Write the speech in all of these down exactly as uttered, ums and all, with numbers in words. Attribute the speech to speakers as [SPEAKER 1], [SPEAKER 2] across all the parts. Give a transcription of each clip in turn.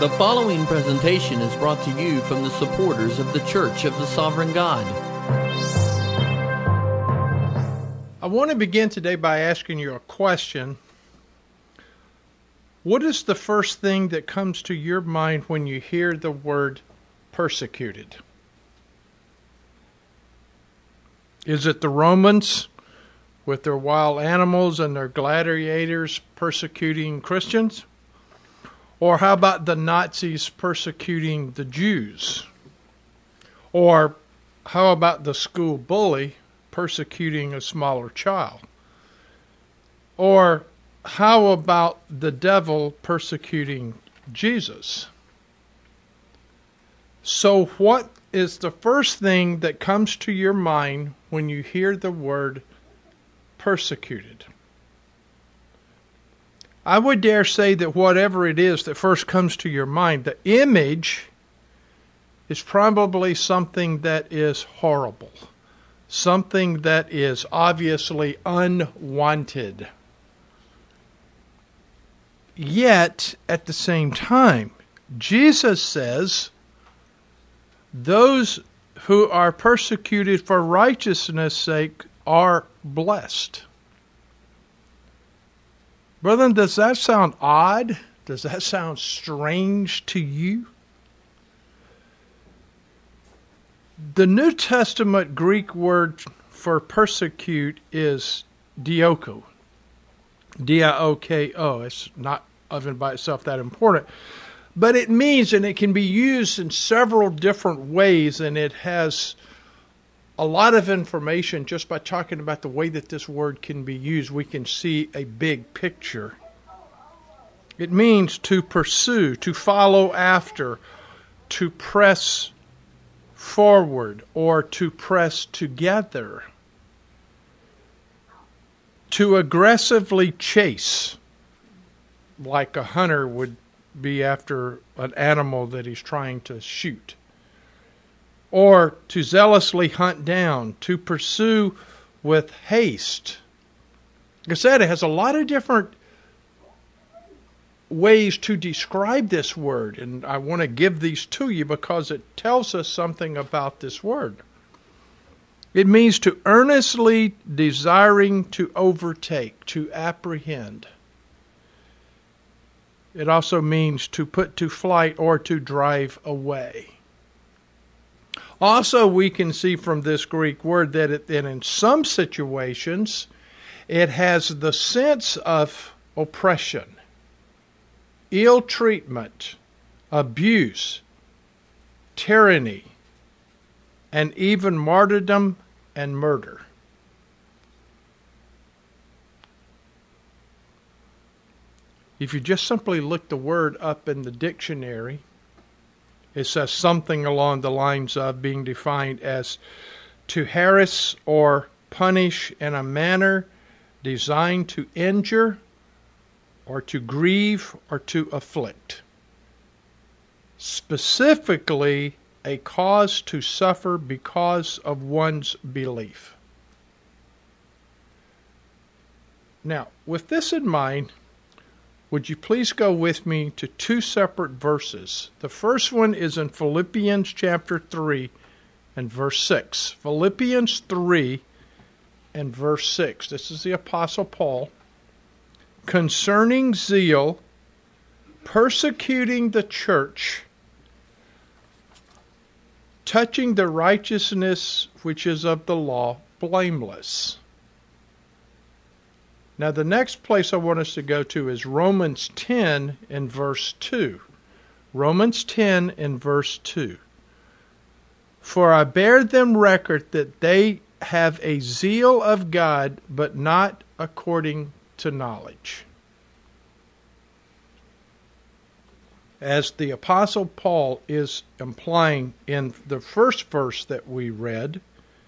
[SPEAKER 1] The following presentation is brought to you from the supporters of the Church of the Sovereign God.
[SPEAKER 2] I want to begin today by asking you a question. What is the first thing that comes to your mind when you hear the word persecuted? Is it the Romans with their wild animals and their gladiators persecuting Christians? Or how about the Nazis persecuting the Jews? Or how about the school bully persecuting a smaller child? Or how about the devil persecuting Jesus? So what is the first thing that comes to your mind when you hear the word persecuted? I would dare say that whatever it is that first comes to your mind, the image is probably something that is horrible, something that is obviously unwanted. Yet, at the same time, Jesus says, those who are persecuted for righteousness' sake are blessed. Brethren, does that sound odd? Does that sound strange to you? The New Testament Greek word for persecute is dioko. D I O K O. It's not even by itself that important. But it means, and it can be used in several different ways, and it has a lot of information. Just by talking about the way that this word can be used, we can see a big picture. It means to pursue, to follow after, to press forward, or to press together, to aggressively chase, like a hunter would be after an animal that he's trying to shoot. Or to zealously hunt down, to pursue with haste. Like I said, it has a lot of different ways to describe this word, and I want to give these to you because it tells us something about this word. It means to earnestly desiring to overtake, to apprehend. It also means to put to flight or to drive away. Also, we can see from this Greek word that, it, that in some situations, it has the sense of oppression, ill treatment, abuse, tyranny, and even martyrdom and murder. If you just simply look the word up in the dictionary, it says something along the lines of being defined as to harass or punish in a manner designed to injure or to grieve or to afflict. Specifically, a cause to suffer because of one's belief. Now, with this in mind, would you please go with me to two separate verses? The first one is in Philippians chapter three and verse six. Philippians three and verse six. This is the Apostle Paul. Concerning zeal, persecuting the church, touching the righteousness which is of the law, blameless. Now, the next place I want us to go to is Romans ten and verse two. Romans ten and verse two. For I bear them record that they have a zeal of God, but not according to knowledge. As the Apostle Paul is implying in the first verse that we read,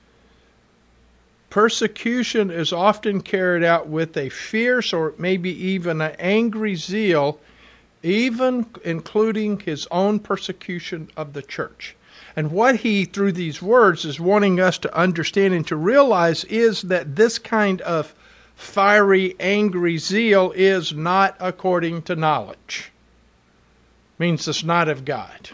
[SPEAKER 2] persecution is often carried out with a fierce or maybe even an angry zeal, even including his own persecution of the church. And what he, through these words, is wanting us to understand and to realize is that this kind of fiery, angry zeal is not according to knowledge. means it's not of God.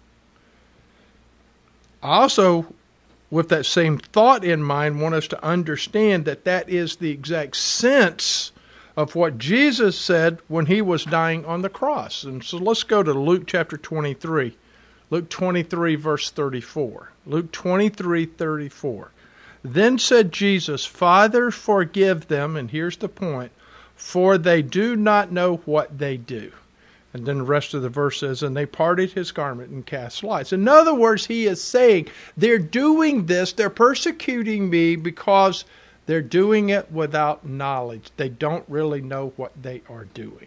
[SPEAKER 2] I also, with that same thought in mind, want us to understand that that is the exact sense of what Jesus said when he was dying on the cross. And so let's go to Luke chapter twenty-three. Luke twenty-three, verse thirty-four. Luke twenty-three, thirty-four. Then said Jesus, Father, forgive them, and here's the point, for they do not know what they do. And then the rest of the verse says, and they parted his garment and cast lots. In other words, he is saying, they're doing this, they're persecuting me because they're doing it without knowledge. They don't really know what they are doing.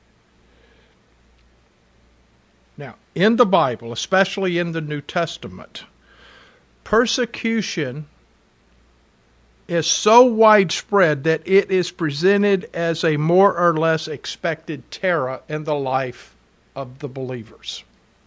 [SPEAKER 2] Now, in the Bible, especially in the New Testament, persecution is so widespread that it is presented as a more or less expected terror in the life of the believers.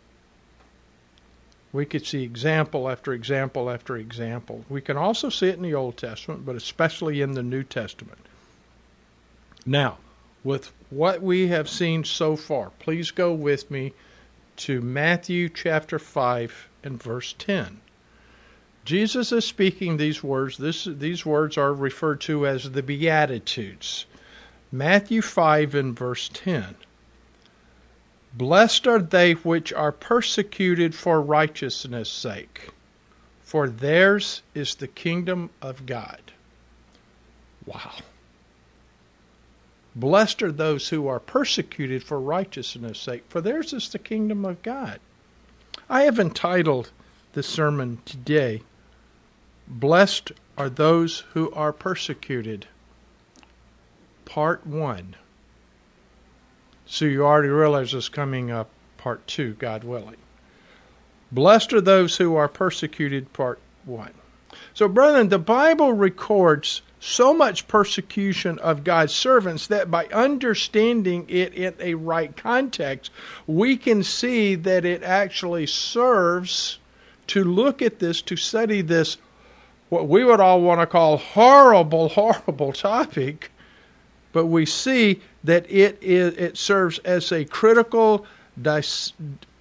[SPEAKER 2] We could see example after example after example. We can also see it in the Old Testament, but especially in the New Testament. Now, with what we have seen so far, please go with me to Matthew chapter five and verse ten. Jesus is speaking these words. This, these words are referred to as the Beatitudes. Matthew five and verse ten. Blessed are they which are persecuted for righteousness' sake, for theirs is the kingdom of God. Wow. Blessed are those who are persecuted for righteousness' sake, for theirs is the kingdom of God. I have entitled this sermon today, Blessed are those who are persecuted, part one. So you already realize this coming up, part two, God willing. Blessed are those who are persecuted, part one. So, brethren, the Bible records so much persecution of God's servants that by understanding it in a right context, we can see that it actually serves to look at this, to study this, what we would all want to call horrible, horrible topic, but we see that it is it serves as a critical it's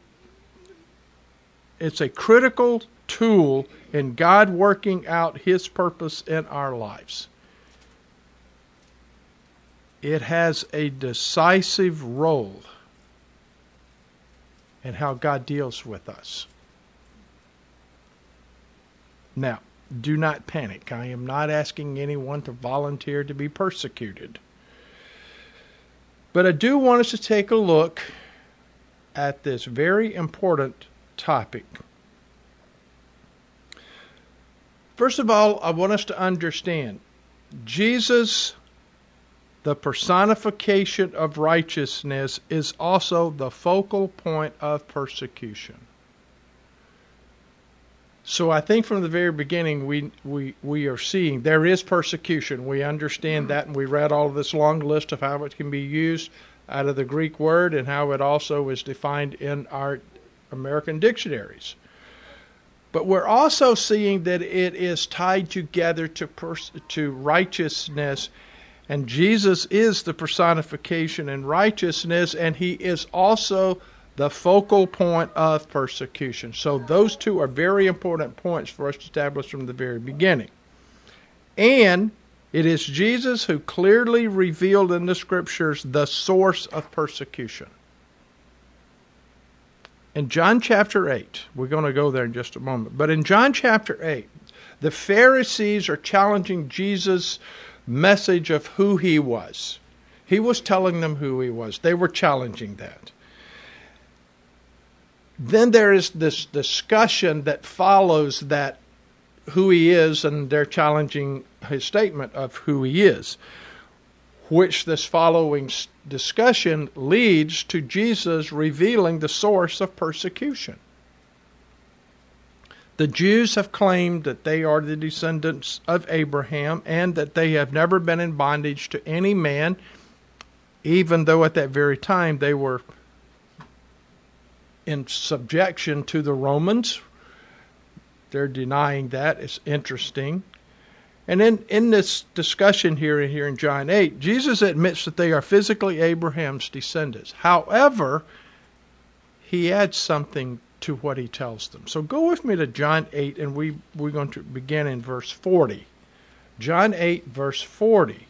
[SPEAKER 2] a critical tool in God working out His purpose in our lives. It has a decisive role in how God deals with us. Now, do not panic. I am not asking anyone to volunteer to be persecuted. But I do want us to take a look at this very important topic. First of all, I want us to understand Jesus, the personification of righteousness, is also the focal point of persecution. So I think from the very beginning we, we, we are seeing there is persecution. We understand that, and we read all of this long list of how it can be used out of the Greek word and how it also is defined in our American dictionaries. But we're also seeing that it is tied together to pers- to righteousness, and Jesus is the personification in righteousness, and He is also the focal point of persecution. So those two are very important points for us to establish from the very beginning. And it is Jesus who clearly revealed in the Scriptures the source of persecution. In John chapter eight, we're going to go there in just a moment, but in John chapter eight, the Pharisees are challenging Jesus' message of who He was. He was telling them who He was. They were challenging that. Then there is this discussion that follows that who He is, and they're challenging His statement of who He is, which this following discussion leads to Jesus revealing the source of persecution. The Jews have claimed that they are the descendants of Abraham and that they have never been in bondage to any man, even though at that very time they were in subjection to the Romans. They're denying that. It's interesting. And in, in this discussion here, here in John eight, Jesus admits that they are physically Abraham's descendants. However, he adds something to what he tells them. So go with me to John eight, and we, we're going to begin in verse forty. John eight, verse forty.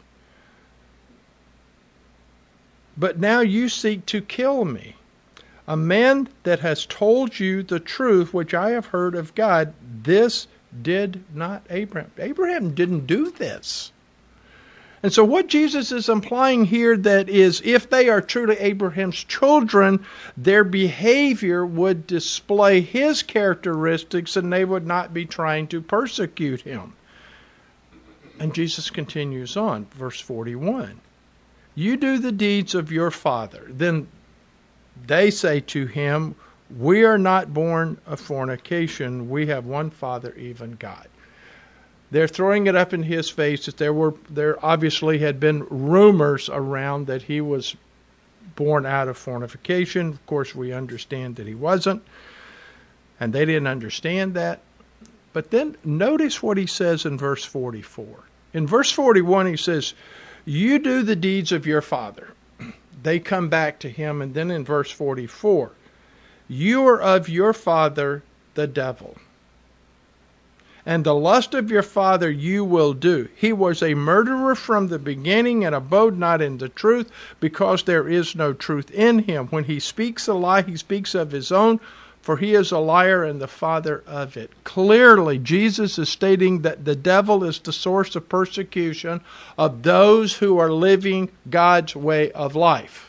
[SPEAKER 2] But now you seek to kill me, a man that has told you the truth which I have heard of God. This did not Abraham. Abraham didn't do this. And so what Jesus is implying here, that is, if they are truly Abraham's children, their behavior would display his characteristics and they would not be trying to persecute him. And Jesus continues on, verse forty-one. You do the deeds of your father. Then they say to him, we are not born of fornication. We have one Father, even God. They're throwing it up in his face that there were there obviously had been rumors around that he was born out of fornication. Of course, we understand that he wasn't, and they didn't understand that. But then notice what he says in verse forty-four. In verse forty-one, he says, you do the deeds of your father. They come back to him, and then in verse forty-four, you are of your father, the devil, and the lust of your father you will do. He was a murderer from the beginning and abode not in the truth, because there is no truth in him. When he speaks a lie, he speaks of his own, for he is a liar and the father of it. Clearly, Jesus is stating that the devil is the source of persecution of those who are living God's way of life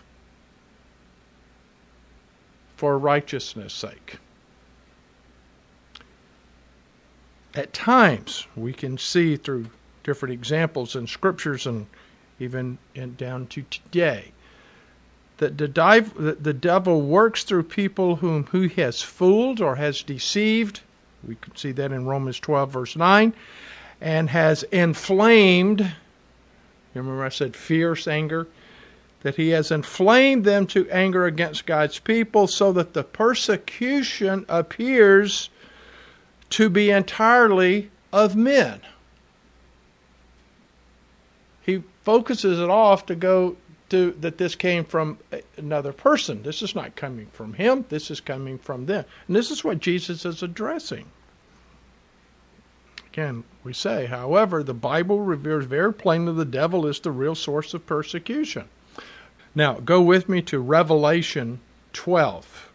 [SPEAKER 2] for righteousness' sake. At times, we can see through different examples in scriptures and even in, down to today, that the, dive, the devil works through people whom he has fooled or has deceived. We can see that in Romans twelve, verse nine, and has inflamed. Remember I said fierce anger? That he has inflamed them to anger against God's people, so that the persecution appears to be entirely of men. He focuses it off to go to that this came from another person. This is not coming from him. This is coming from them. And this is what Jesus is addressing. Again, we say, however, the Bible reveals very plainly the devil is the real source of persecution. Now, go with me to Revelation twelve.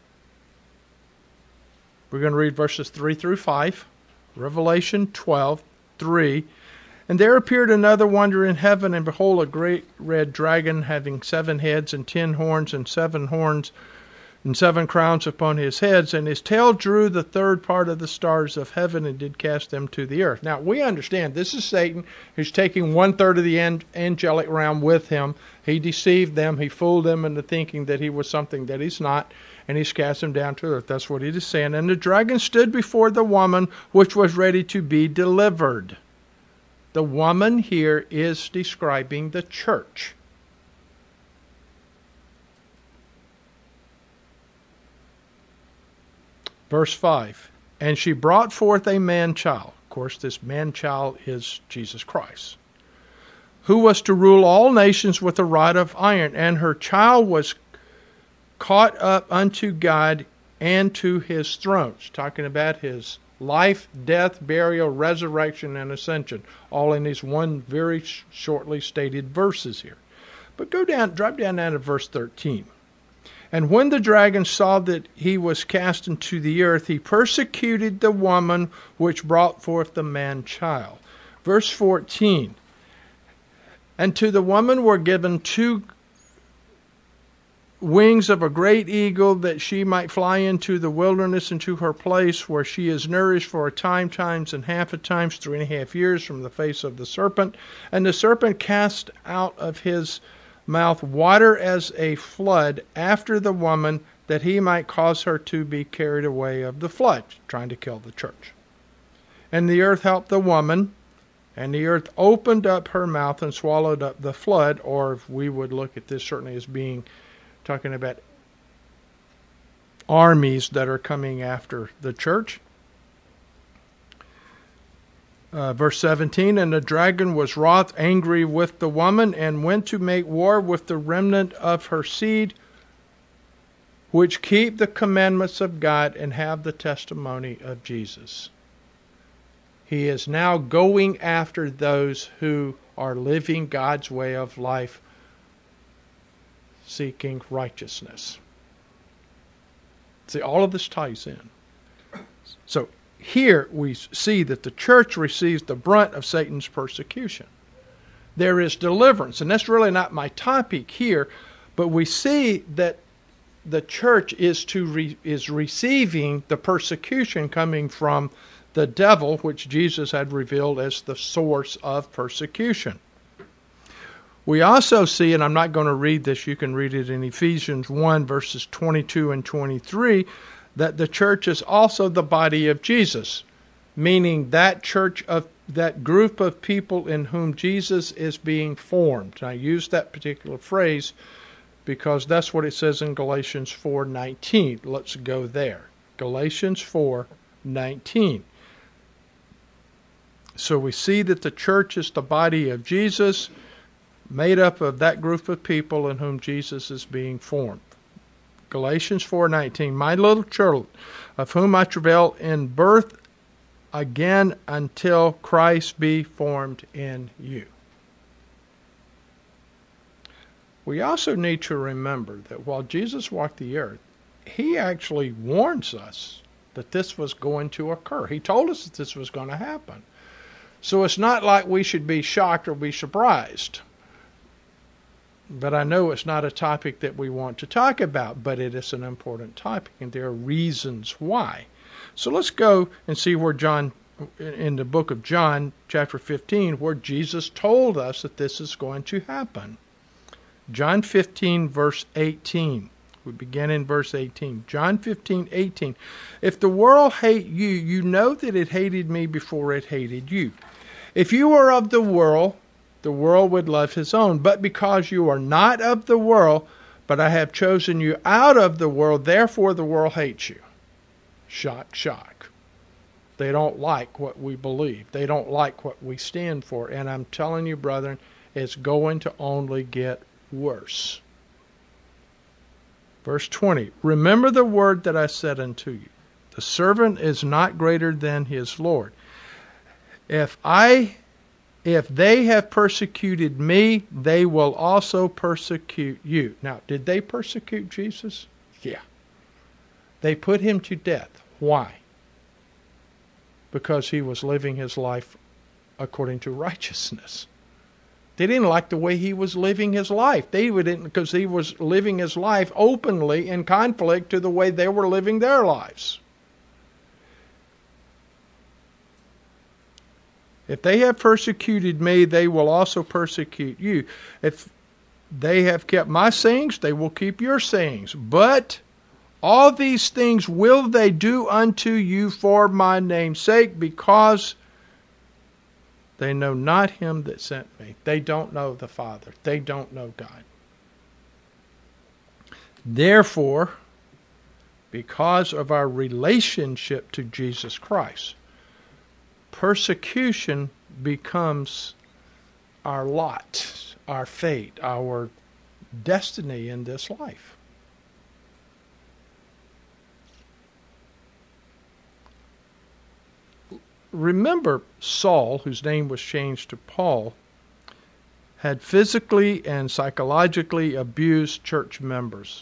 [SPEAKER 2] We're going to read verses three through five. Revelation twelve, three. And there appeared another wonder in heaven, and behold, a great red dragon, having seven heads and ten horns, and seven horns and seven crowns upon his heads. And his tail drew the third part of the stars of heaven, and did cast them to the earth. Now, we understand this is Satan, who's taking one third of the angelic realm with him. He deceived them. He fooled them into thinking that he was something that he's not. And he's cast him down to earth. That's what he is saying. And the dragon stood before the woman, which was ready to be delivered. The woman here is describing the church. Verse five. And she brought forth a man-child. Of course, this man-child is Jesus Christ, who was to rule all nations with a rod of iron. And her child was caught up unto God and to his throne. It's talking about his life, death, burial, resurrection, and ascension, all in these one very sh- shortly stated verses here. But go down, drop down down to verse thirteen. And when the dragon saw that he was cast into the earth, he persecuted the woman which brought forth the man-child. Verse fourteen. And to the woman were given two wings of a great eagle, that she might fly into the wilderness, into her place, where she is nourished for a time, times and half a times, three and a half years from the face of the serpent. And the serpent cast out of his mouth water as a flood after the woman, that he might cause her to be carried away of the flood, trying to kill the church. And the earth helped the woman, and the earth opened up her mouth and swallowed up the flood. Or if we would look at this certainly as being talking about armies that are coming after the church. Uh, verse seventeen, and the dragon was wroth, angry with the woman, and went to make war with the remnant of her seed, which keep the commandments of God and have the testimony of Jesus. He is now going after those who are living God's way of life, seeking righteousness. See, all of this ties in. So here we see that the church receives the brunt of Satan's persecution. There is deliverance, and that's really not my topic here, but we see that the church is to re, is receiving the persecution coming from the devil, which Jesus had revealed as the source of persecution. We also see, and I'm not going to read this, you can read it in Ephesians one, verses twenty-two and twenty-three, that the church is also the body of Jesus, meaning that church of that group of people in whom Jesus is being formed. And I use that particular phrase because that's what it says in Galatians four nineteen. Let's go there. Galatians four nineteen. So we see that the church is the body of Jesus, made up of that group of people in whom Jesus is being formed. Galatians four nineteen, my little children, of whom I travail in birth again until Christ be formed in you. We also need to remember that while Jesus walked the earth, he actually warns us that this was going to occur. He told us that this was going to happen. So it's not like we should be shocked or be surprised. But I know it's not a topic that we want to talk about, but it is an important topic, and there are reasons why. So let's go and see where John, in the book of John, chapter fifteen, where Jesus told us that this is going to happen. John fifteen, verse eighteen. We begin in verse eighteen. John fifteen, eighteen. If the world hate you, you know that it hated me before it hated you. If you were of the world, the world would love his own. But because you are not of the world, but I have chosen you out of the world, therefore the world hates you. Shock, shock. They don't like what we believe. They don't like what we stand for. And I'm telling you, brethren, it's going to only get worse. Verse twenty, remember the word that I said unto you. The servant is not greater than his Lord. If I, if they have persecuted me, they will also persecute you. Now, did they persecute Jesus? Yeah. They put him to death. Why? Because he was living his life according to righteousness. They didn't like the way he was living his life. They didn't, because he was living his life openly in conflict to the way they were living their lives. If they have persecuted me, they will also persecute you. If they have kept my sayings, they will keep your sayings. But all these things will they do unto you for my name's sake, because they know not him that sent me. They don't know the Father. They don't know God. Therefore, because of our relationship to Jesus Christ, persecution becomes our lot, our fate, our destiny in this life. Remember, Saul, whose name was changed to Paul, had physically and psychologically abused church members.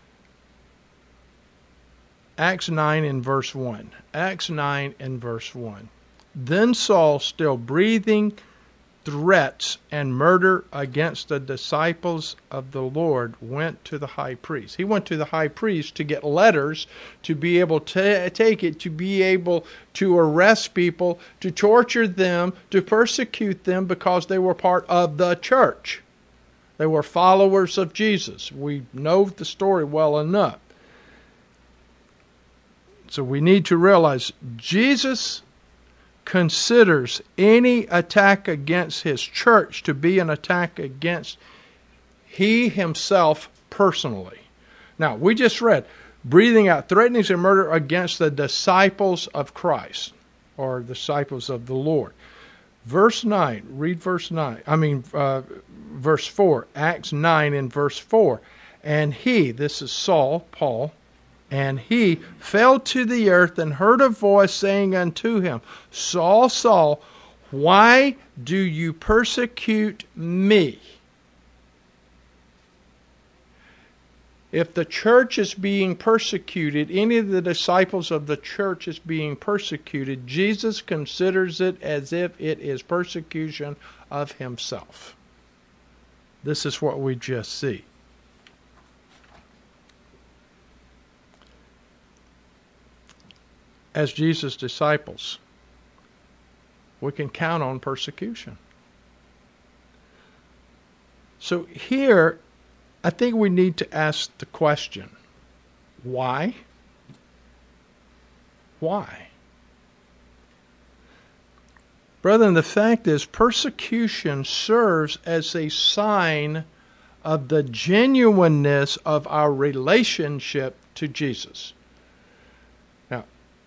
[SPEAKER 2] Acts nine and verse one. Acts nine and verse one. Then Saul, still breathing threats and murder against the disciples of the Lord, went to the high priest. He went to the high priest to get letters, to be able to take it, to be able to arrest people, to torture them, to persecute them because they were part of the church. They were followers of Jesus. We know the story well enough. So we need to realize Jesus considers any attack against his church to be an attack against he himself personally. Now, we just read, breathing out threatenings and murder against the disciples of Christ, or disciples of the Lord. Verse nine, read verse nine, I mean, uh, verse four, Acts nine and verse four. And he, this is Saul, Paul, And he fell to the earth and heard a voice saying unto him, Saul, Saul, why do you persecute me? If the church is being persecuted, any of the disciples of the church is being persecuted, Jesus considers it as if it is persecution of himself. This is what we just see. As Jesus' disciples, we can count on persecution. So here, I think we need to ask the question, why? Why? Brethren, the fact is, persecution serves as a sign of the genuineness of our relationship to Jesus. Now,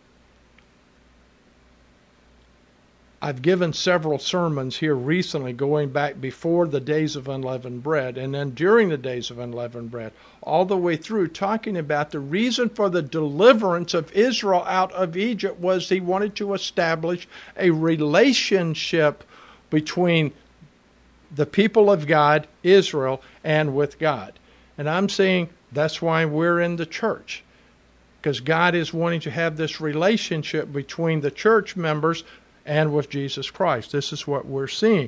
[SPEAKER 2] I've given several sermons here recently going back before the days of unleavened bread and then during the days of unleavened bread, all the way through, talking about the reason for the deliverance of Israel out of Egypt was he wanted to establish a relationship between the people of God, Israel, and with God. And I'm saying that's why we're in the church, because God is wanting to have this relationship between the church members and with Jesus Christ. This is what we're seeing.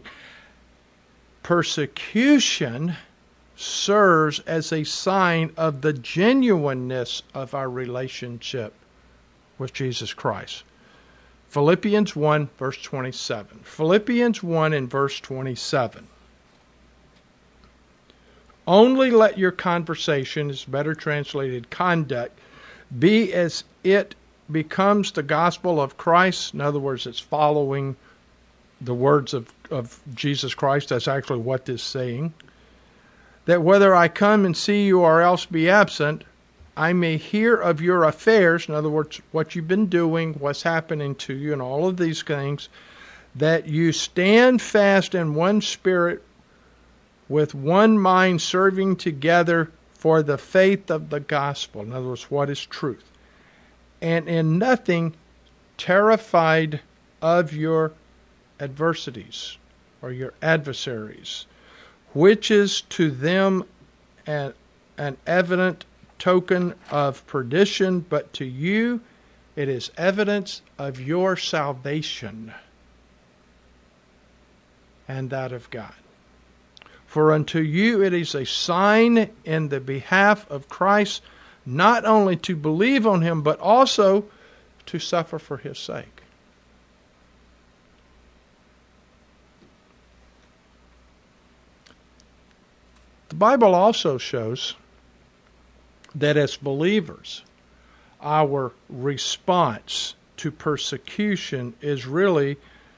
[SPEAKER 2] Persecution serves as a sign of the genuineness of our relationship with Jesus Christ. Philippians one, verse twenty-seven. Philippians one and verse twenty-seven. Only let your conversation, is better translated conduct, be as it becomes the gospel of Christ. In other words, it's following the words of, of Jesus Christ. That's actually what this is saying. That whether I come and see you or else be absent, I may hear of your affairs. In other words, what you've been doing, what's happening to you, and all of these things. That you stand fast in one spirit, with one mind, serving together for the faith of the gospel. In other words, what is truth? And in nothing terrified of your adversities or your adversaries, which is to them an, an evident token of perdition, but to you it is evidence of your salvation and that of God. For unto you it is a sign in the behalf of Christ, not only to believe on him, but also to suffer for his sake. The Bible also shows that as believers, our response to persecution is really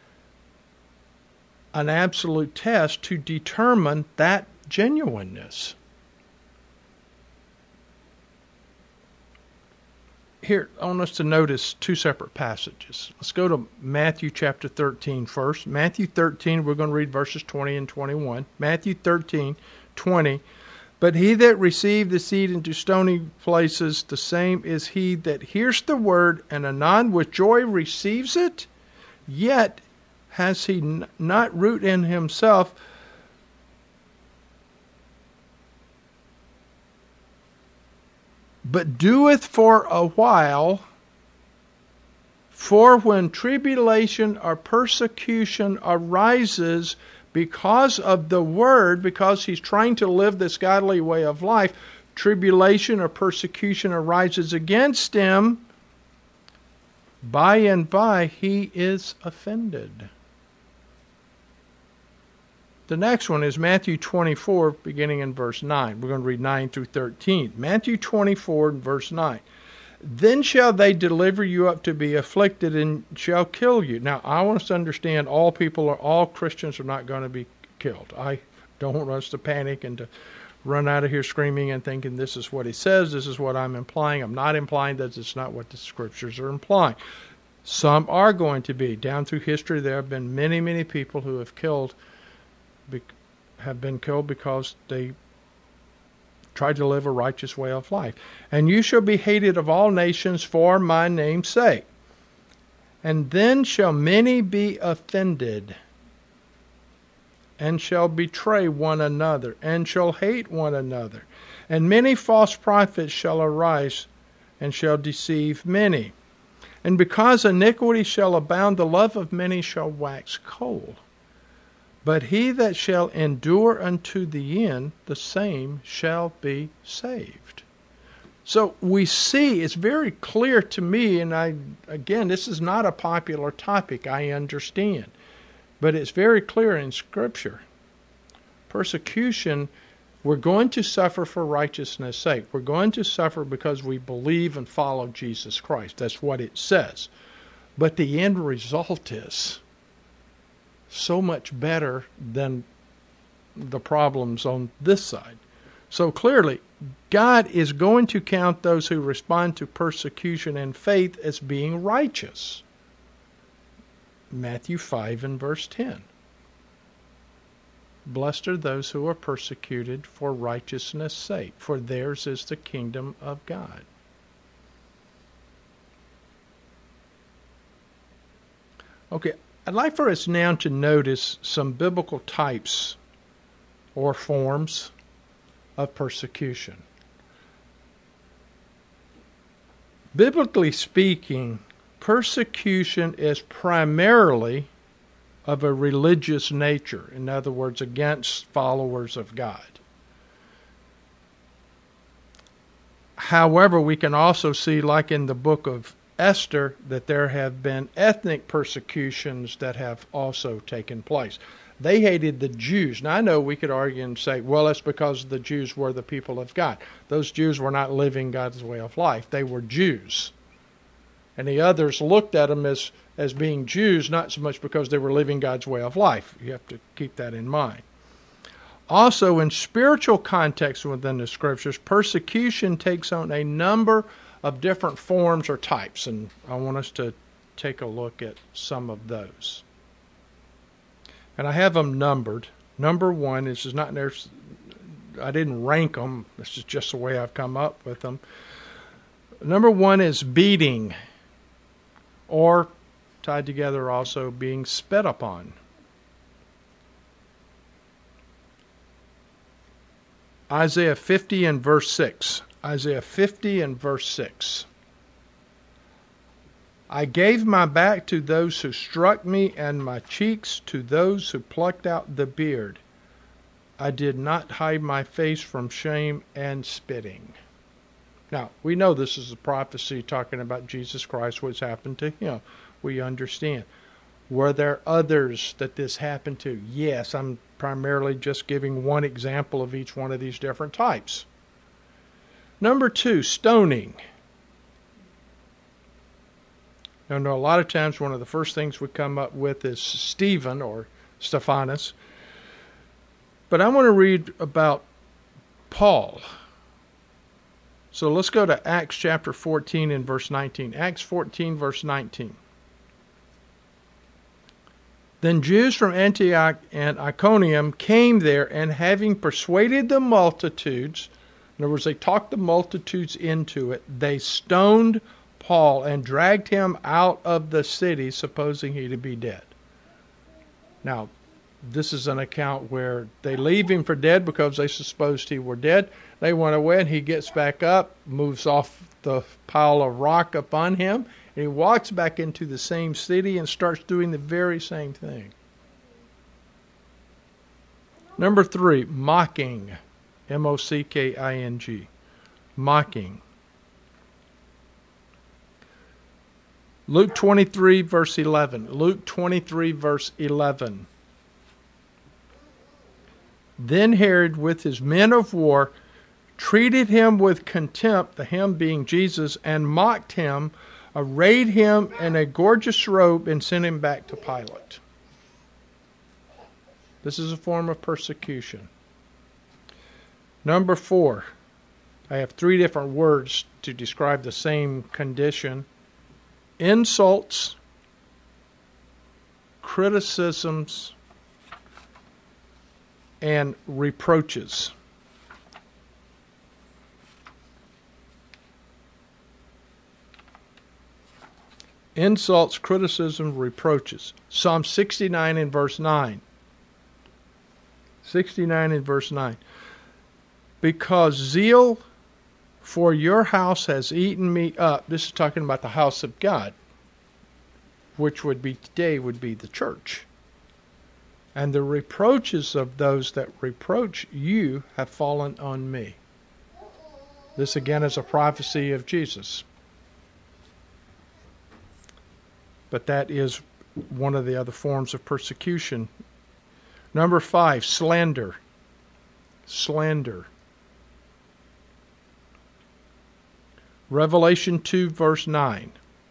[SPEAKER 2] an absolute test to determine that genuineness. Here, I want us to notice two separate passages. Let's go to Matthew chapter thirteen first. Matthew thirteen, we're going to read verses twenty and twenty-one. Matthew thirteen, twenty. But he that received the seed into stony places, the same is he that hears the word, and anon with joy receives it, yet has he n- not root in himself, but doeth for a while. For when tribulation or persecution arises because of the word, because he's trying to live this godly way of life, tribulation or persecution arises against him, by and by he is offended. The next one is Matthew twenty-four, beginning in verse nine. We're going to read nine through thirteen. Matthew twenty-four, verse nine. Then shall they deliver you up to be afflicted and shall kill you. Now, I want us to understand all people, are, all Christians are not going to be killed. I don't want us to panic and to run out of here screaming and thinking this is what he says, this is what I'm implying. I'm not implying that it's not what the scriptures are implying. Some are going to be. Down through history, there have been many, many people who have killed have been killed because they try to live a righteous way of life. And you shall be hated of all nations for my name's sake. And then shall many be offended, and shall betray one another, and shall hate one another. And many false prophets shall arise, and shall deceive many. And because iniquity shall abound, the love of many shall wax cold. But he that shall endure unto the end, the same shall be saved. So we see, it's very clear to me, and I again, this is not a popular topic, I understand. But it's very clear in Scripture. Persecution, we're going to suffer for righteousness' sake. We're going to suffer because we believe and follow Jesus Christ. That's what it says. But the end result is so much better than the problems on this side. So clearly, God is going to count those who respond to persecution and faith as being righteous. Matthew five and verse ten. Blessed are those who are persecuted for righteousness' sake, for theirs is the kingdom of God. Okay, I'd like for us now to notice some biblical types or forms of persecution. Biblically speaking, persecution is primarily of a religious nature. In other words, against followers of God. However, we can also see, like in the book of Esther, that there have been ethnic persecutions that have also taken place. They hated the Jews. Now, I know we could argue and say, well, it's because the Jews were the people of God. Those Jews were not living God's way of life. They were Jews. And the others looked at them as, as being Jews, not so much because they were living God's way of life. You have to keep that in mind. Also, in spiritual context within the Scriptures, persecution takes on a number of different forms or types, and I want us to take a look at some of those. And I have them numbered. Number one, this is not there. I didn't rank them. This is just the way I've come up with them. Number one is beating, or tied together also being spit upon. Isaiah fifty and verse six. Isaiah fifty and verse six. I gave my back to those who struck me, and my cheeks to those who plucked out the beard. I did not hide my face from shame and spitting. Now, we know this is a prophecy talking about Jesus Christ, what's happened to him. We understand. Were there others that this happened to? Yes, I'm primarily just giving one example of each one of these different types. Number two, stoning. Now, no, a lot of times one of the first things we come up with is Stephen or Stephanus. But I want to read about Paul. So let's go to Acts chapter fourteen and verse nineteen. Acts fourteen, verse nineteen. Then Jews from Antioch and Iconium came there, and having persuaded the multitudes, in other words, they talked the multitudes into it, they stoned Paul and dragged him out of the city, supposing he to be dead. Now, this is an account where they leave him for dead because they supposed he were dead. They went away, and he gets back up, moves off the pile of rock upon him, and he walks back into the same city and starts doing the very same thing. Number three, mocking. M O C K I N G. Mocking. Luke twenty-three, verse eleven. Luke twenty-three, verse eleven. Then Herod, with his men of war, treated him with contempt, the him being Jesus, and mocked him, arrayed him in a gorgeous robe, and sent him back to Pilate. This is a form of persecution. Number four, I have three different words to describe the same condition. Insults, criticisms, and reproaches. insults, criticism, reproaches. Psalm sixty-nine and verse nine. sixty-nine and verse nine. Because zeal for your house has eaten me up. This is talking about the house of God, which would be today would be the church. And the reproaches of those that reproach you have fallen on me. This again is a prophecy of Jesus. But that is one of the other forms of persecution. Number five, slander. Slander. Revelation two, verse nine.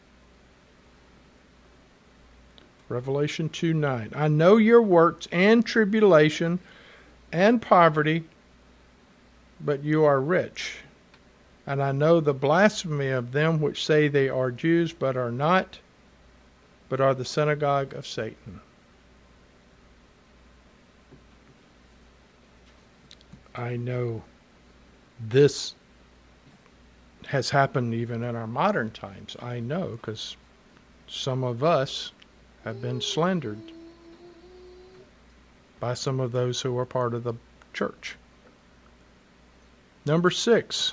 [SPEAKER 2] Revelation two, nine. I know your works and tribulation and poverty, but you are rich. And I know the blasphemy of them which say they are Jews, but are not, but are the synagogue of Satan. I know this has happened even in our modern times. I know because some of us have been slandered by some of those who are part of the church. Number six,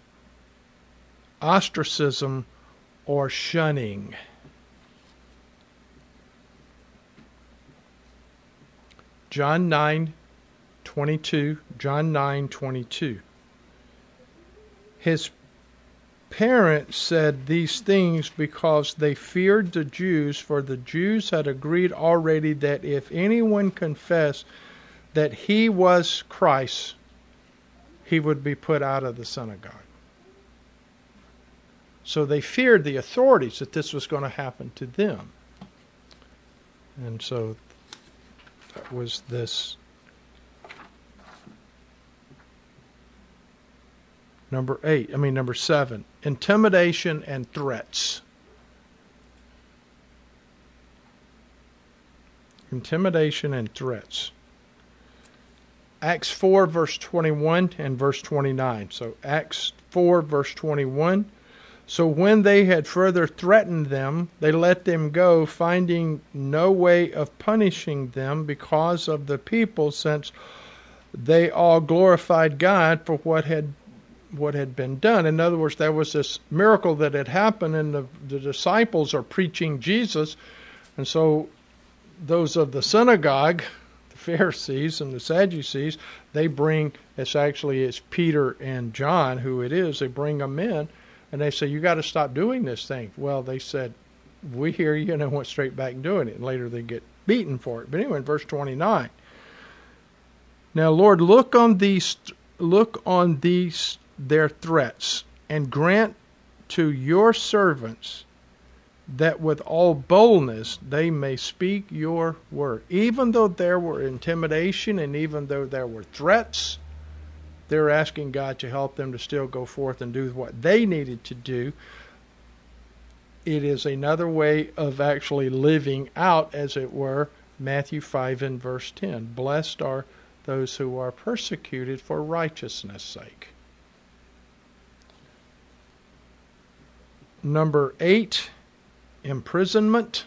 [SPEAKER 2] ostracism or shunning. John nine twenty-two. John nine twenty-two. His parents said these things because they feared the Jews, for the Jews had agreed already that if anyone confessed that he was Christ, he would be put out of the synagogue. So they feared the authorities that this was going to happen to them. And so that was this. Number eight, I mean number seven, intimidation and threats. Intimidation and threats. Acts four, verse twenty-one and verse twenty-nine. So Acts four, verse twenty-one. So when they had further threatened them, they let them go, finding no way of punishing them because of the people, since they all glorified God for what had what had been done. In other words, there was this miracle that had happened, and the, the disciples are preaching Jesus, and so those of the synagogue, the Pharisees and the Sadducees, they bring, it's actually it's Peter and John who it is, they bring them in, and they say, you got to stop doing this thing. Well, they said, we hear you, and they went straight back and doing it, and later they get beaten for it. But anyway, in verse twenty-nine, now Lord, look on these, look on these their threats, and grant to your servants that with all boldness they may speak your word. Even though there were intimidation and even though there were threats, they're asking God to help them to still go forth and do what they needed to do. It is another way of actually living out, as it were, Matthew five and verse ten. Blessed are those who are persecuted for righteousness' sake. Number eight, imprisonment.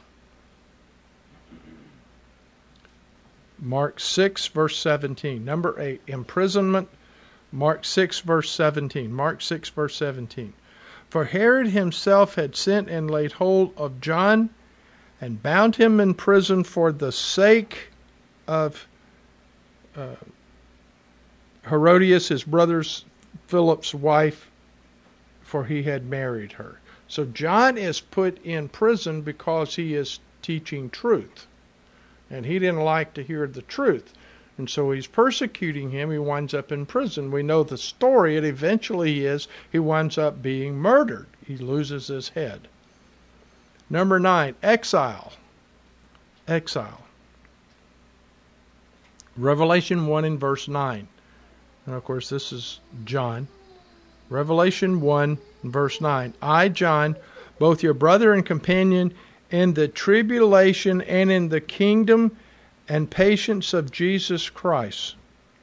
[SPEAKER 2] Mark six, verse seventeen. Number eight, imprisonment. Mark six, verse seventeen. Mark six, verse seventeen. For Herod himself had sent and laid hold of John and bound him in prison for the sake of uh, Herodias, his brother's Philip's wife, for he had married her. So John is put in prison because he is teaching truth. And he didn't like to hear the truth. And so he's persecuting him. He winds up in prison. We know the story. It eventually is he winds up being murdered. He loses his head. Number nine, exile. Exile. Revelation one and verse nine. And of course this is John. Revelation one, verse nine. I, John, both your brother and companion in the tribulation and in the kingdom and patience of Jesus Christ,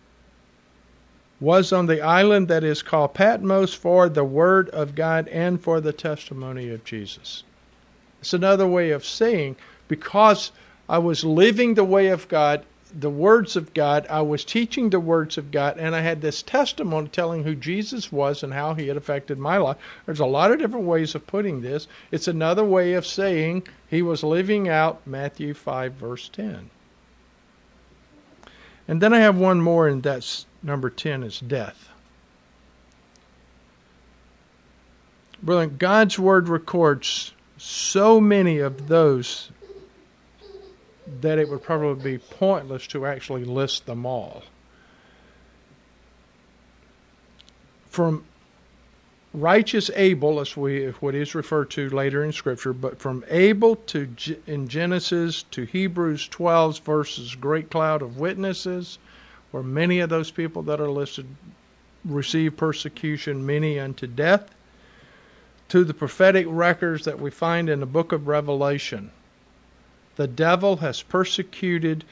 [SPEAKER 2] was on the island that is called Patmos for the word of God and for the testimony of Jesus. It's another way of saying, because I was living the way of God, the words of God, I was teaching the words of God, and I had this testimony telling who Jesus was and how he had affected my life. There's a lot of different ways of putting this. It's another way of saying he was living out Matthew five, verse ten. And then I have one more, and that's number ten, is death. Brother, God's Word records so many of those that it would probably be pointless to actually list them all. From righteous Abel, as we what is referred to later in Scripture, but from Abel to in Genesis to Hebrews twelve verses great cloud of witnesses, where many of those people that are listed receive persecution, many unto death, to the prophetic records that we find in the book of Revelation. The devil has persecuted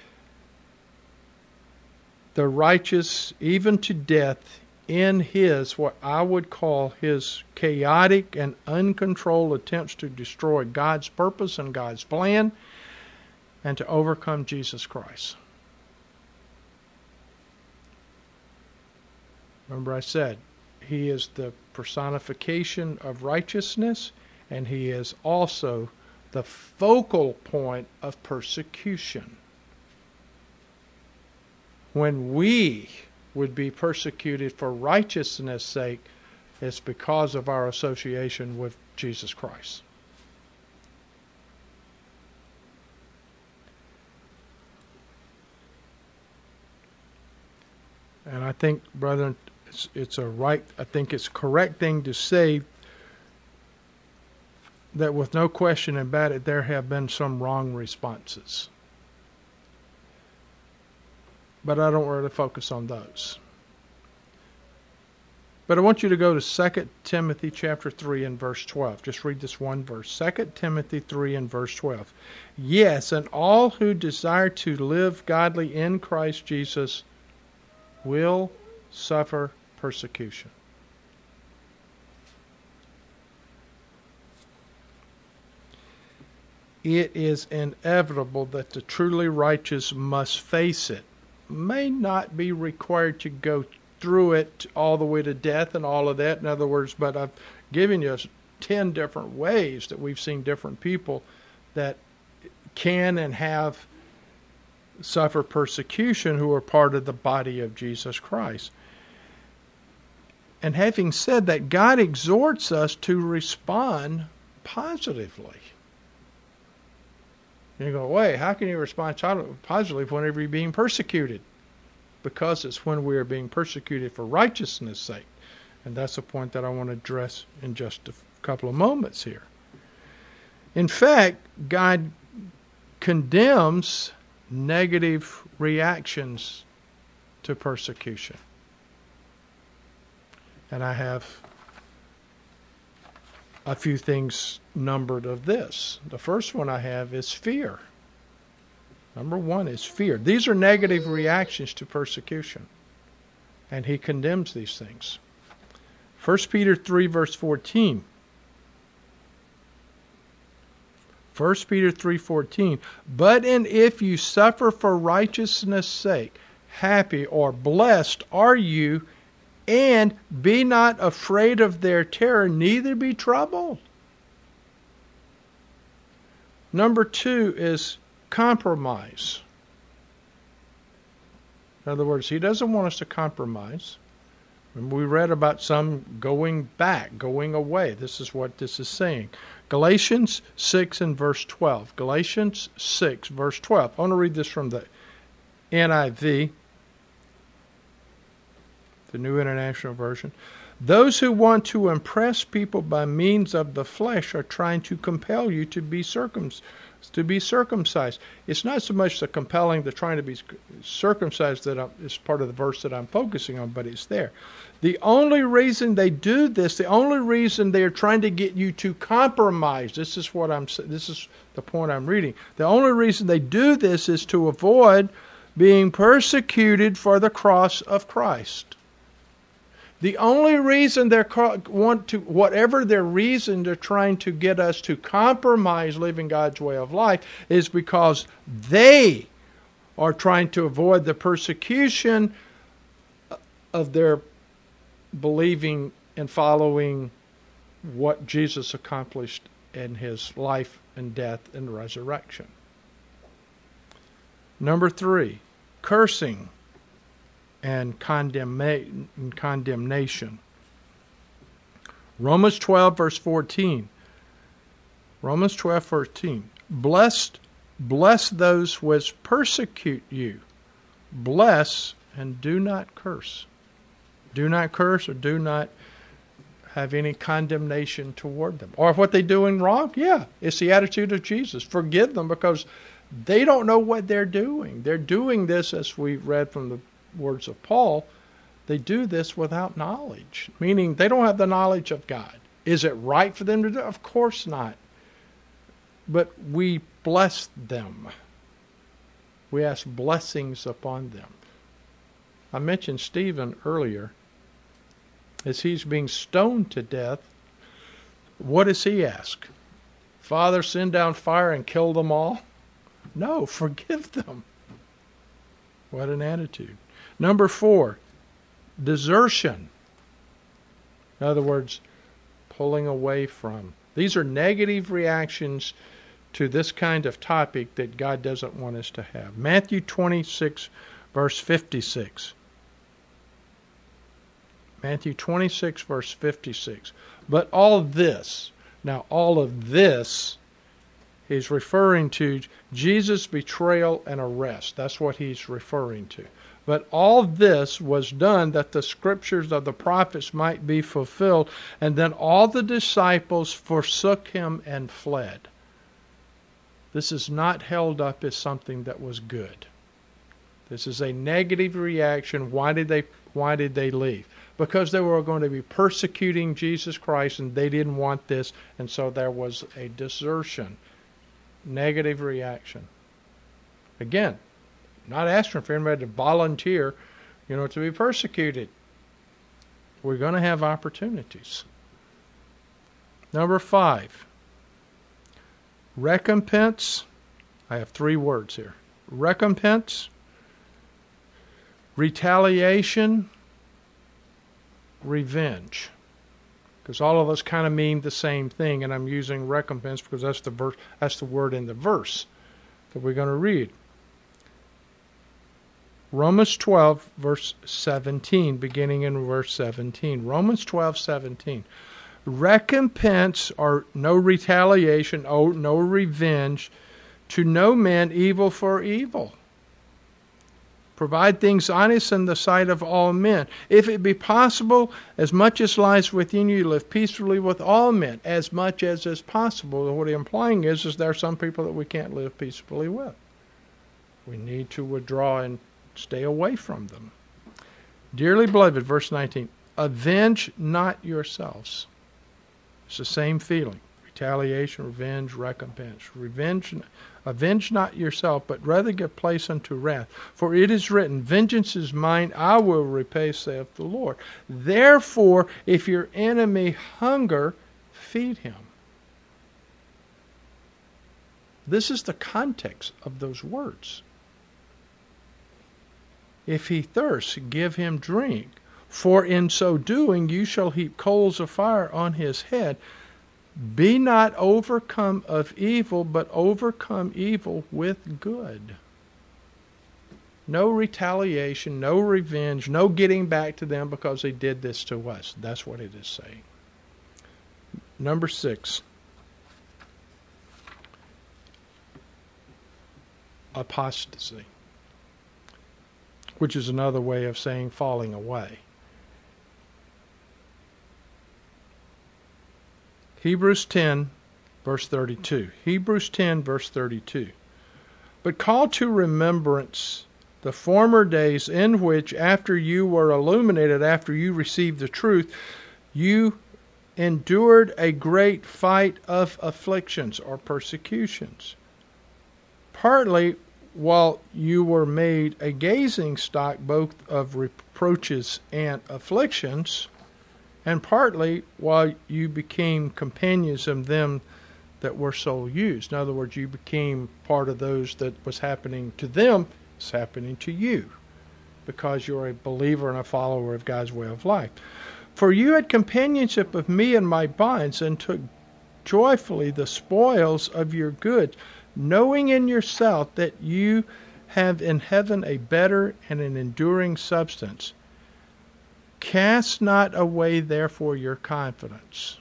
[SPEAKER 2] the righteous even to death in his, what I would call his chaotic and uncontrolled attempts to destroy God's purpose and God's plan and to overcome Jesus Christ. Remember I said, he is the personification of righteousness, and he is also the focal point of persecution. When we would be persecuted for righteousness' sake, it's because of our association with Jesus Christ. And I think, brethren, it's, it's a right, I think it's a correct thing to say that with no question about it, there have been some wrong responses. But I don't really focus on those. But I want you to go to Second Timothy chapter three and verse twelve. Just read this one verse. Second Timothy three and verse twelve. Yes, and all who desire to live godly in Christ Jesus will suffer persecution. It is inevitable that the truly righteous must face it. May not be required to go through it all the way to death and all of that. In other words, but I've given you ten different ways that we've seen different people that can and have suffer persecution who are part of the body of Jesus Christ. And having said that, God exhorts us to respond positively. You go, wait, how can you respond positively whenever you're being persecuted? Because it's when we are being persecuted for righteousness' sake. And that's a point that I want to address in just a couple of moments here. In fact, God condemns negative reactions to persecution. And I have a few things numbered of this. The first one I have is fear. Number one is fear. These are negative reactions to persecution. And he condemns these things. First Peter three verse fourteen. First Peter three fourteen. But and if you suffer for righteousness' sake, happy or blessed are you, and be not afraid of their terror, neither be troubled. Number two is compromise. In other words, he doesn't want us to compromise. And we read about some going back, going away. This is what this is saying. Galatians six and verse twelve. Galatians six, verse twelve. I want to read this from the N I V, the New International Version. Those who want to impress people by means of the flesh are trying to compel you to be circumcised. To be circumcised. It's not so much the compelling, the trying to be circumcised that I'm, is part of the verse that I'm focusing on, but it's there. The only reason they do this, the only reason they are trying to get you to compromise, this is what I'm. This is the point I'm reading. The only reason they do this is to avoid being persecuted for the cross of Christ. The only reason they're want to, whatever their reason they're trying to get us to compromise living God's way of life, is because they are trying to avoid the persecution of their believing and following what Jesus accomplished in his life and death and resurrection. Number three, cursing and condemnation. Romans twelve, verse fourteen. Romans twelve, fourteen. Blessed, bless those which persecute you. Bless and do not curse. Do not curse or do not have any condemnation toward them. Or if what they're doing wrong, yeah, it's the attitude of Jesus. Forgive them because they don't know what they're doing. They're doing this, as we read from the words of Paul, they do this without knowledge, meaning they don't have the knowledge of God. Is it right for them to do it? Of course not. But we bless them. We ask blessings upon them. I mentioned Stephen earlier. As he's being stoned to death, what does he ask? Father, send down fire and kill them all? No, forgive them. What an attitude. Number four, desertion. In other words, pulling away from. These are negative reactions to this kind of topic that God doesn't want us to have. Matthew twenty-six, verse fifty-six. Matthew twenty-six, verse fifty-six. But all this, now all of this is referring to Jesus' betrayal and arrest. That's what he's referring to. But all this was done that the scriptures of the prophets might be fulfilled. And then all the disciples forsook him and fled. This is not held up as something that was good. This is a negative reaction. Why did they, why did they leave? Because they were going to be persecuting Jesus Christ and they didn't want this. And so there was a desertion. Negative reaction. Again, not asking for anybody to volunteer, you know, to be persecuted. We're going to have opportunities. Number five, recompense. I have three words here. Recompense, retaliation, revenge. Because all of us kind of mean the same thing, and I'm using recompense because that's the verse, that's the word in the verse that we're going to read. Romans twelve, verse seventeen, beginning in verse seventeen. Romans twelve, seventeen. Recompense, or no retaliation, oh, no revenge, to no man evil for evil. Provide things honest in the sight of all men. If it be possible, as much as lies within you, live peacefully with all men, as much as is possible. What he's implying is, is there are some people that we can't live peacefully with. We need to withdraw and stay away from them. Dearly beloved, verse nineteen, avenge not yourselves. It's the same feeling. Retaliation, revenge, recompense. Revenge, avenge not yourself, but rather give place unto wrath. For it is written, vengeance is mine, I will repay, saith the Lord. Therefore, if your enemy hunger, feed him. This is the context of those words. If he thirsts, give him drink. For in so doing you shall heap coals of fire on his head. Be not overcome of evil, but overcome evil with good. No retaliation, no revenge, no getting back to them because they did this to us. That's what it is saying. Number six. Apostasy, which is another way of saying falling away. Hebrews ten, verse thirty-two. Hebrews ten, verse thirty-two. But call to remembrance the former days in which, after you were illuminated, after you received the truth, you endured a great fight of afflictions or persecutions. Partly while you were made a gazing stock both of reproaches and afflictions, and partly while you became companions of them that were so used. In other words, you became part of those that was happening to them, it's happening to you, because you're a believer and a follower of God's way of life. For you had companionship of me in my bonds, and took joyfully the spoils of your goods, knowing in yourself that you have in heaven a better and an enduring substance. Cast not away therefore your confidence,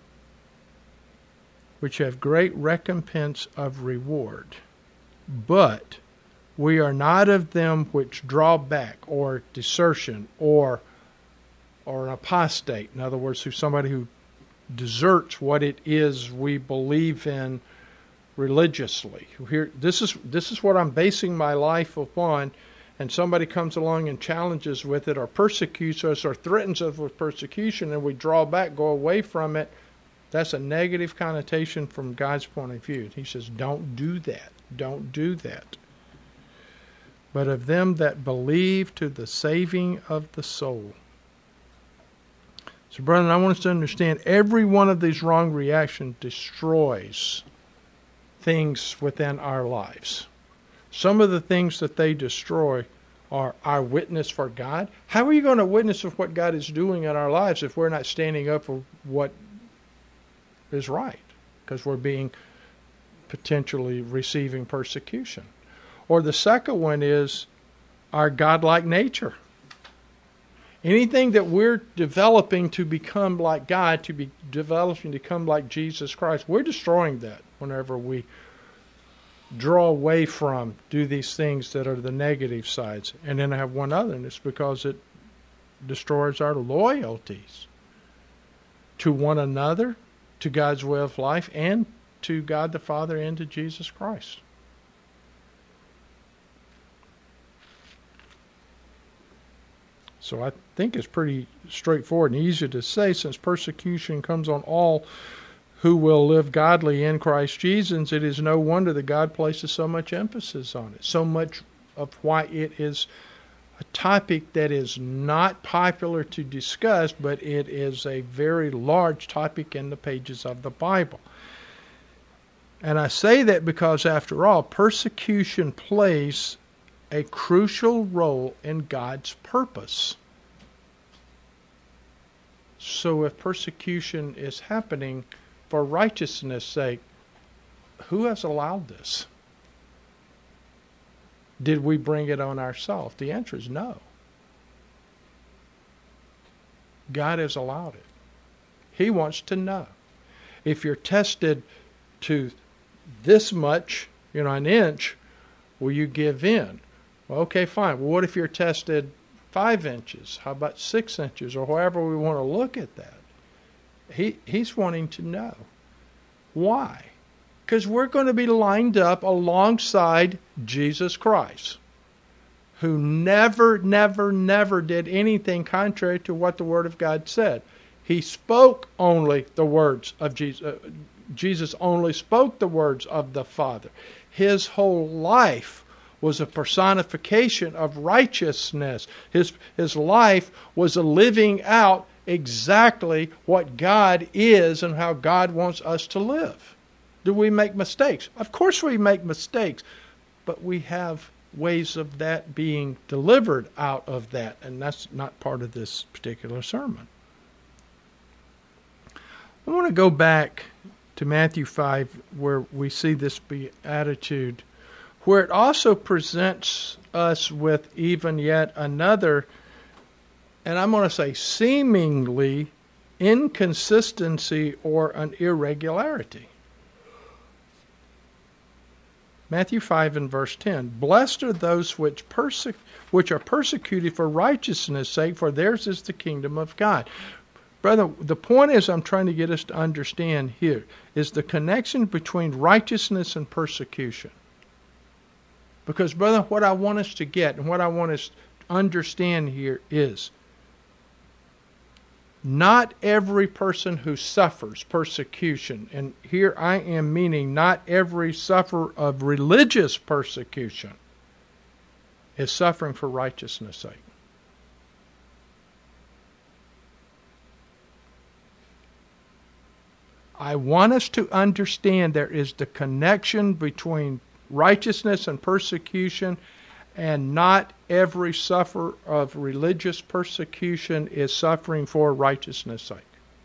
[SPEAKER 2] which have great recompense of reward. But we are not of them which draw back, or desertion, or or an apostate. In other words, who's somebody who deserts what it is we believe in religiously. Here, this is this is what I'm basing my life upon, and somebody comes along and challenges with it, or persecutes us, or threatens us with persecution, and we draw back, go away from it. That's a negative connotation from God's point of view. He says, don't do that. Don't do that. But of them that believe to the saving of the soul. So, brethren, I want us to understand every one of these wrong reactions destroys things within our lives. Some of the things that they destroy are our witness for God. How are you going to witness of what God is doing in our lives if we're not standing up for what is right? Because we're being potentially receiving persecution. Or the second one is our godlike nature. Anything that we're developing to become like God, to be developing to become like Jesus Christ, we're destroying that whenever we draw away from, do these things that are the negative sides. And then I have one other, and it's because it destroys our loyalties to one another, to God's way of life, and to God the Father, and to Jesus Christ. So I think it's pretty straightforward and easy to say, since persecution comes on all who will live godly in Christ Jesus, it is no wonder that God places so much emphasis on it. So much of why it is a topic that is not popular to discuss, but it is a very large topic in the pages of the Bible. And I say that because, after all, persecution plays a crucial role in God's purpose. So if persecution is happening for righteousness' sake, who has allowed this? Did we bring it on ourselves? The answer is no. God has allowed it. He wants to know. If you're tested to this much, you know, an inch, will you give in? Well, okay, fine. Well, what if you're tested five inches? How about six inches? Or however we want to look at that. He He's wanting to know. Why? Because we're going to be lined up alongside Jesus Christ, who never, never, never did anything contrary to what the Word of God said. He spoke only the words of Jesus. Uh, Jesus only spoke the words of the Father. His whole life was a personification of righteousness. His, his life was a living out exactly what God is and how God wants us to live. Do we make mistakes? Of course we make mistakes, but we have ways of that being delivered out of that, and that's not part of this particular sermon. I want to go back to Matthew five, where we see this beatitude, where it also presents us with even yet another, and I'm going to say seemingly, inconsistency or an irregularity. Matthew five and verse ten. Blessed are those which perse- which are persecuted for righteousness' sake, for theirs is the kingdom of God. Brother, the point is I'm trying to get us to understand here is the connection between righteousness and persecution. Because, brother, what I want us to get and what I want us to understand here is not every person who suffers persecution, and here I am meaning not every sufferer of religious persecution, is suffering for righteousness' sake. I want us to understand there is the connection between righteousness and persecution, and not every sufferer of religious persecution is suffering for righteousness' sake.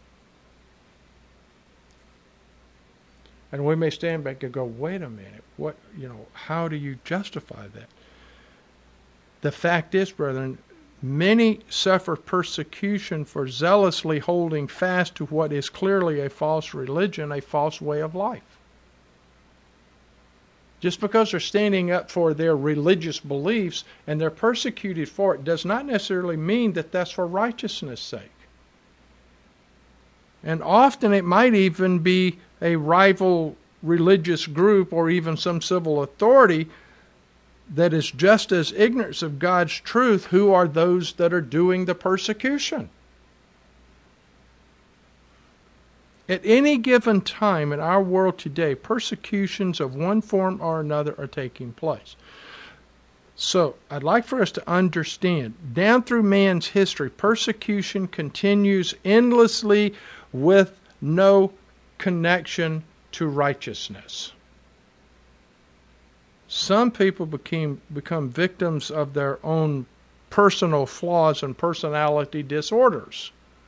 [SPEAKER 2] And we may stand back and go, wait a minute, what, you know, how do you justify that? The fact is, brethren, many suffer persecution for zealously holding fast to what is clearly a false religion, a false way of life. Just because they're standing up for their religious beliefs and they're persecuted for it does not necessarily mean that that's for righteousness' sake. And often it might even be a rival religious group or even some civil authority that is just as ignorant of God's truth, who are those that are doing the persecution. At any given time in our world today, persecutions of one form or another are taking place. So, I'd like for us to understand, down through man's history, persecution continues endlessly with no connection to righteousness. Some people became, become victims of their own personal flaws and personality disorders.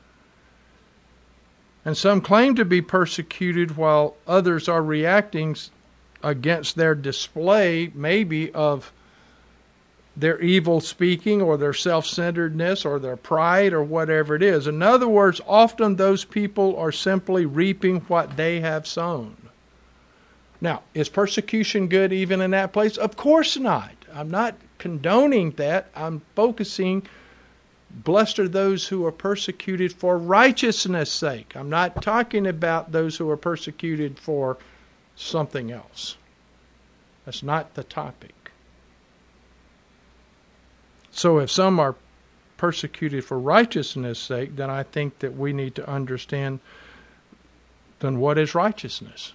[SPEAKER 2] And some claim to be persecuted while others are reacting against their display, maybe of their evil speaking or their self-centeredness or their pride or whatever it is. In other words, often those people are simply reaping what they have sown. Now, is persecution good even in that place? Of course not. I'm not condoning that. I'm focusing, blessed are those who are persecuted for righteousness' sake. I'm not talking about those who are persecuted for something else. That's not the topic. So if some are persecuted for righteousness' sake, then I think that we need to understand, then what is righteousness?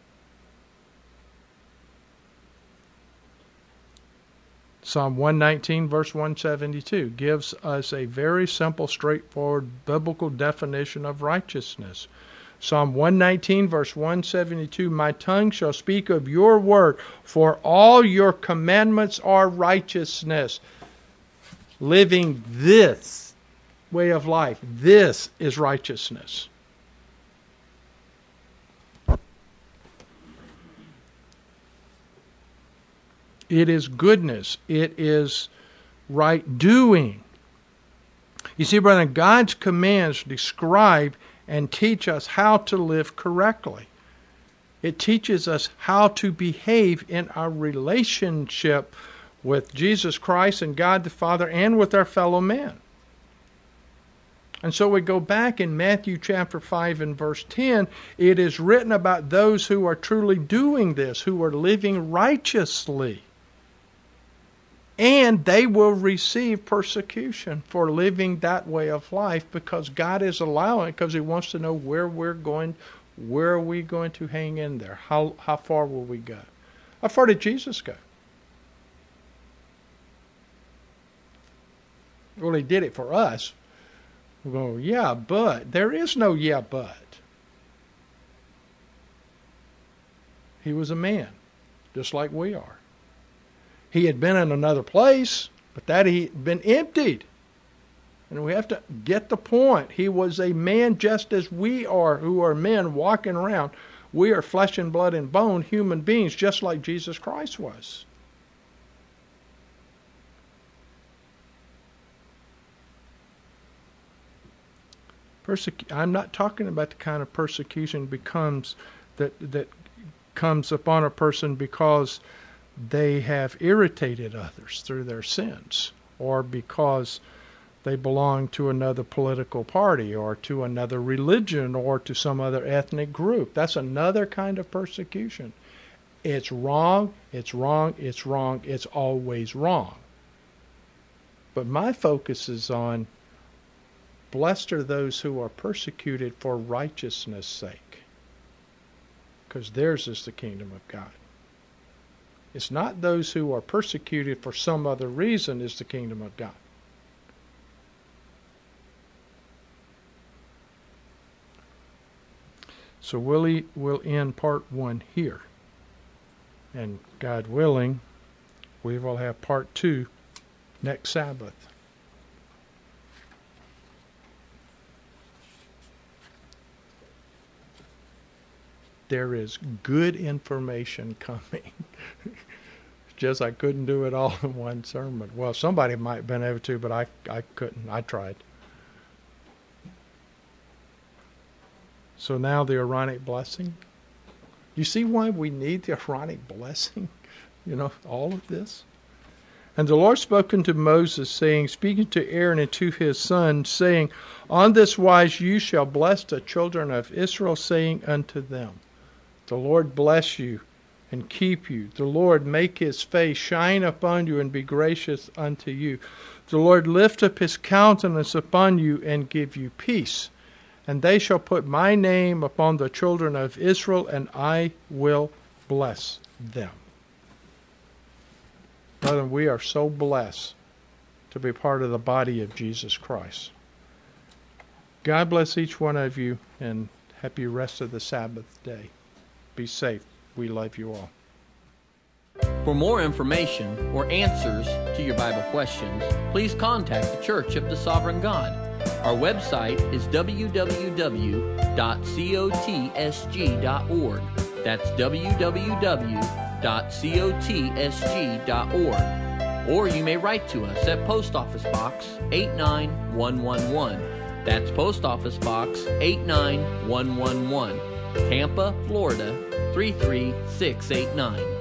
[SPEAKER 2] Psalm one nineteen, verse one seventy-two, gives us a very simple, straightforward biblical definition of righteousness. Psalm one nineteen, verse one seventy-two, my tongue shall speak of your word, for all your commandments are righteousness. Living this way of life, this is righteousness. It is goodness. It is right doing. You see, brethren, God's commands describe and teach us how to live correctly. It teaches us how to behave in our relationship with Jesus Christ and God the Father and with our fellow men. And so we go back in Matthew chapter five and verse ten. It is written about those who are truly doing this, who are living righteously. And they will receive persecution for living that way of life, because God is allowing it, because He wants to know where we're going, where are we going to hang in there? How, how far will we go? How far did Jesus go? Well, He did it for us. We go, yeah, but. There is no yeah, but. He was a man, just like we are. He had been in another place, but that he had been emptied. And we have to get the point. He was a man just as we are, who are men walking around. We are flesh and blood and bone, human beings, just like Jesus Christ was. Persecu- I'm not talking about the kind of persecution becomes that that comes upon a person because they have irritated others through their sins, or because they belong to another political party, or to another religion, or to some other ethnic group. That's another kind of persecution. It's wrong, it's wrong, it's wrong, it's always wrong. But my focus is on, blessed are those who are persecuted for righteousness' sake, because theirs is the kingdom of God. It's not those who are persecuted for some other reason is the kingdom of God. So we'll, we'll end part one here. And God willing, we will have part two next Sabbath. There is good information coming. Just I couldn't do it all in one sermon. Well, somebody might have been able to, but I, I couldn't. I tried. So now the Aaronic blessing. You see why we need the Aaronic blessing? You know, all of this? And the Lord spoke unto Moses, saying, speaking to Aaron and to his sons, saying, on this wise you shall bless the children of Israel, saying unto them, the Lord bless you and keep you. The Lord make his face shine upon you and be gracious unto you. The Lord lift up his countenance upon you and give you peace. And they shall put my name upon the children of Israel, and I will bless them. Brethren, we are so blessed to be part of the body of Jesus Christ. God bless each one of you, and happy rest of the Sabbath day. Be safe. We love you all.
[SPEAKER 1] For more information or answers to your Bible questions, please contact the Church of the Sovereign God. Our website is w w w dot cotsg dot org. That's w w w dot cotsg dot org. Or you may write to us at Post Office Box eight nine one one one. That's Post Office Box eight nine one one one, Tampa, Florida three three six eight nine.